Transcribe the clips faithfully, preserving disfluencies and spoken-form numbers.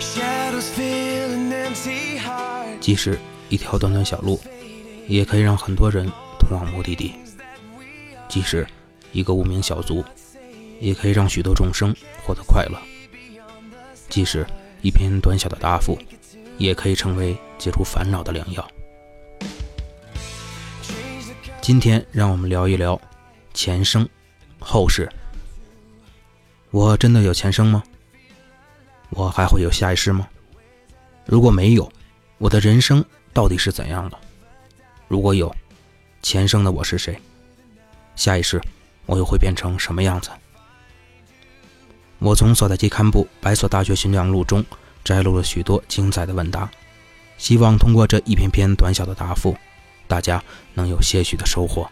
即使一条短短小路，也可以让很多人通往目的地；即使一个无名小卒，也可以让许多众生获得快乐；即使一篇短小的答复，也可以成为解除烦恼的良药。今天让我们聊一聊前生后世。我真的有前生吗？我还会有下一世吗？如果没有，我的人生到底是怎样的？如果有，前生的我是谁？下一世我又会变成什么样子？我从所在地堪布百所大学巡讲录中摘录了许多精彩的问答，希望通过这一篇篇短小的答复，大家能有些许的收获。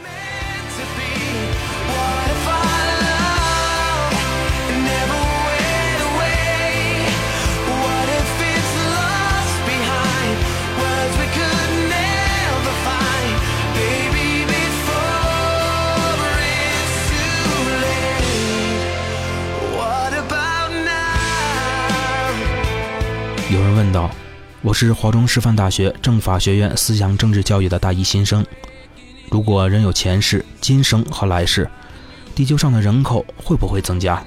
有人问道，我是华中师范大学政法学院思想政治教育的大一新生，如果人有前世、今生和来世，地球上的人口会不会增加？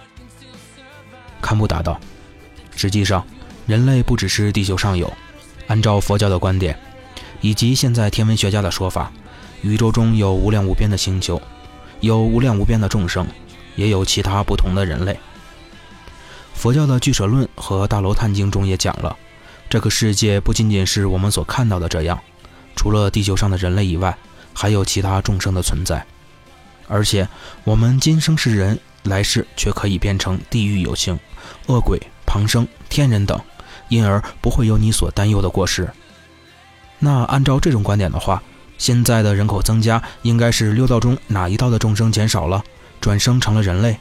堪布答道，实际上人类不只是地球上有，按照佛教的观点以及现在天文学家的说法，宇宙中有无量无边的星球，有无量无边的众生，也有其他不同的人类。佛教的俱舍论和大罗探经中也讲了，这个世界不仅仅是我们所看到的这样，除了地球上的人类以外，还有其他众生的存在。而且我们今生是人，来世却可以变成地狱有情、恶鬼、旁生、天人等，因而不会有你所担忧的过失。那按照这种观点的话，现在的人口增加应该是六道中哪一道的众生减少了，转生成了人类？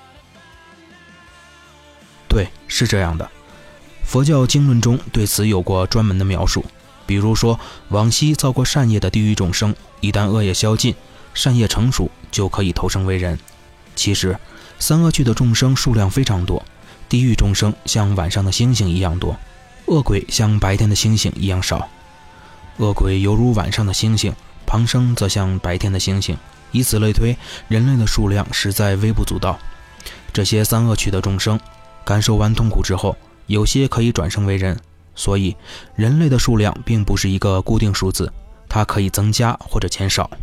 对，是这样的。佛教经论中对此有过专门的描述，比如说往昔造过善业的地狱众生，一旦恶业消尽，善业成熟，就可以投生为人。其实三恶趣的众生数量非常多，地狱众生像晚上的星星一样多，恶鬼像白天的星星一样少。恶鬼犹如晚上的星星，旁生则像白天的星星，以此类推，人类的数量实在微不足道。这些三恶趣的众生感受完痛苦之后，有些可以转生为人，所以人类的数量并不是一个固定数字，它可以增加或者减少。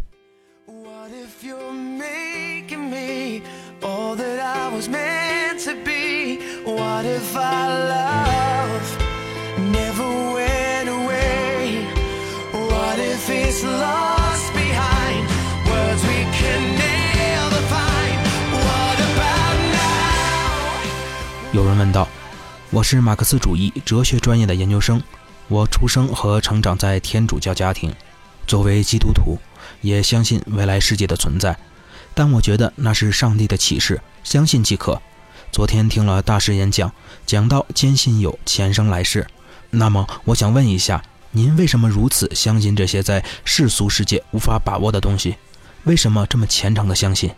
有人问道，我是马克思主义哲学专业的研究生，我出生和成长在天主教家庭，作为基督徒也相信未来世界的存在，但我觉得那是上帝的启示，相信即可。昨天听了大师演讲，讲到坚信有前生来世，那么我想问一下，您为什么如此相信这些在世俗世界无法把握的东西？为什么这么虔诚的相信？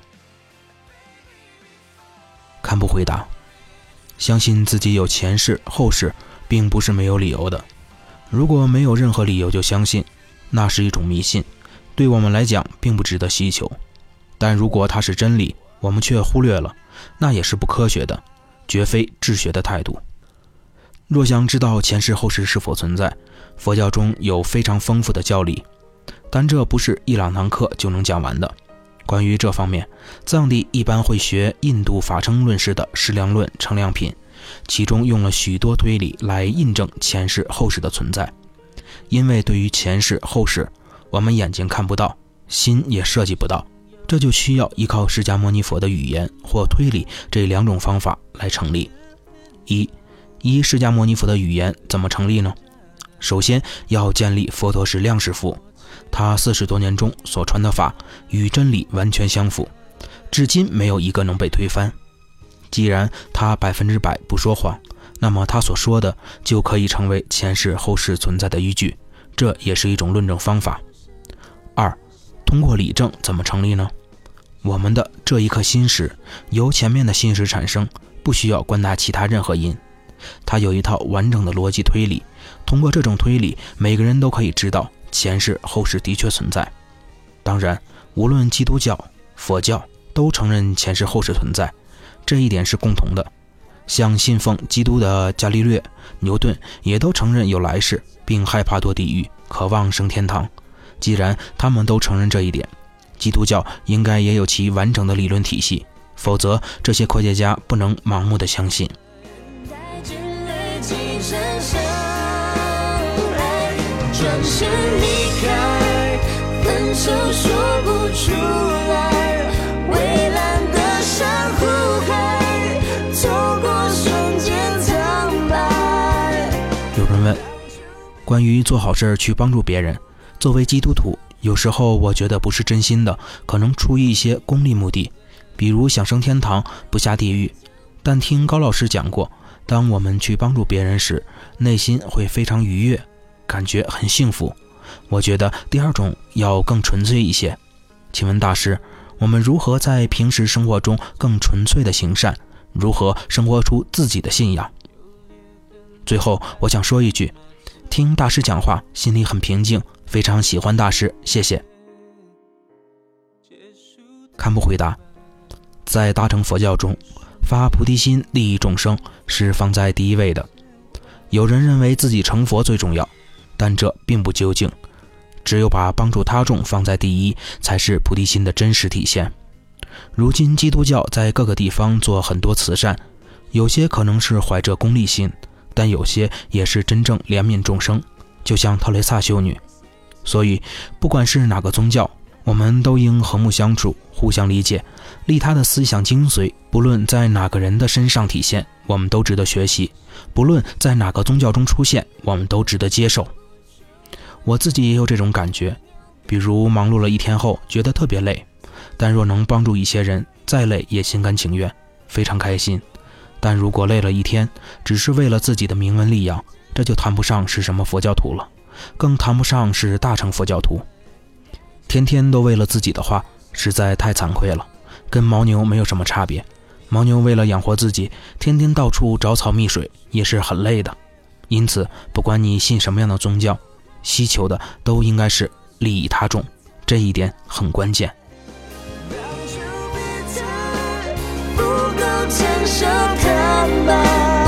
堪布回答，相信自己有前世后世并不是没有理由的，如果没有任何理由就相信，那是一种迷信，对我们来讲并不值得希求。但如果它是真理，我们却忽略了，那也是不科学的，绝非治学的态度。若想知道前世后世是否存在，佛教中有非常丰富的教理，但这不是一两堂课就能讲完的。关于这方面，藏地一般会学印度法称论式的适量论称量品，其中用了许多推理来印证前世后世的存在。因为对于前世后世，我们眼睛看不到，心也设计不到，这就需要依靠释迦牟尼佛的语言或推理这两种方法来成立。一，依释迦牟尼佛的语言怎么成立呢？首先要建立佛陀是量师父，他四十多年中所传的法与真理完全相符，至今没有一个能被推翻。既然他百分之百不说谎，那么他所说的就可以成为前世后世存在的依据，这也是一种论证方法。二，通过理证怎么成立呢？我们的这一颗心识由前面的心识产生，不需要观察其他任何因。 它有一套完整的逻辑推理，通过这种推理，每个人都可以知道前世后世的确存在。当然，无论基督教、佛教都承认前世后世存在，这一点是共同的。像信奉基督的伽利略、牛顿也都承认有来世，并害怕堕地狱，渴望升天堂。既然他们都承认这一点，基督教应该也有其完整的理论体系，否则这些科学家不能盲目的相信。转身离开，分手说不出来，蔚蓝的珊瑚海，透过瞬间苍白。有人问，关于做好事去帮助别人，作为基督徒，有时候我觉得不是真心的，可能出于一些功利目的，比如想升天堂不下地狱。但听高老师讲过，当我们去帮助别人时，内心会非常愉悦，感觉很幸福。我觉得第二种要更纯粹一些。请问大师，我们如何在平时生活中更纯粹的行善，如何生活出自己的信仰？最后我想说一句，听大师讲话心里很平静，非常喜欢大师，谢谢。堪布回答，在大乘佛教中，发菩提心利益众生是放在第一位的。有人认为自己成佛最重要，但这并不究竟，只有把帮助他众放在第一，才是菩提心的真实体现。如今基督教在各个地方做很多慈善，有些可能是怀着功利心，但有些也是真正怜悯众生，就像特蕾萨修女。所以不管是哪个宗教，我们都应和睦相处，互相理解，利他的思想精髓，不论在哪个人的身上体现，我们都值得学习，不论在哪个宗教中出现，我们都值得接受。我自己也有这种感觉，比如忙碌了一天后觉得特别累，但若能帮助一些人，再累也心甘情愿，非常开心。但如果累了一天，只是为了自己的名闻利养，这就谈不上是什么佛教徒了，更谈不上是大乘佛教徒。天天都为了自己的话，实在太惭愧了，跟牦牛没有什么差别。牦牛为了养活自己，天天到处找草觅水，也是很累的。因此，不管你信什么样的宗教，希求的都应该是利益他众，这一点很关键。不够成熟坦白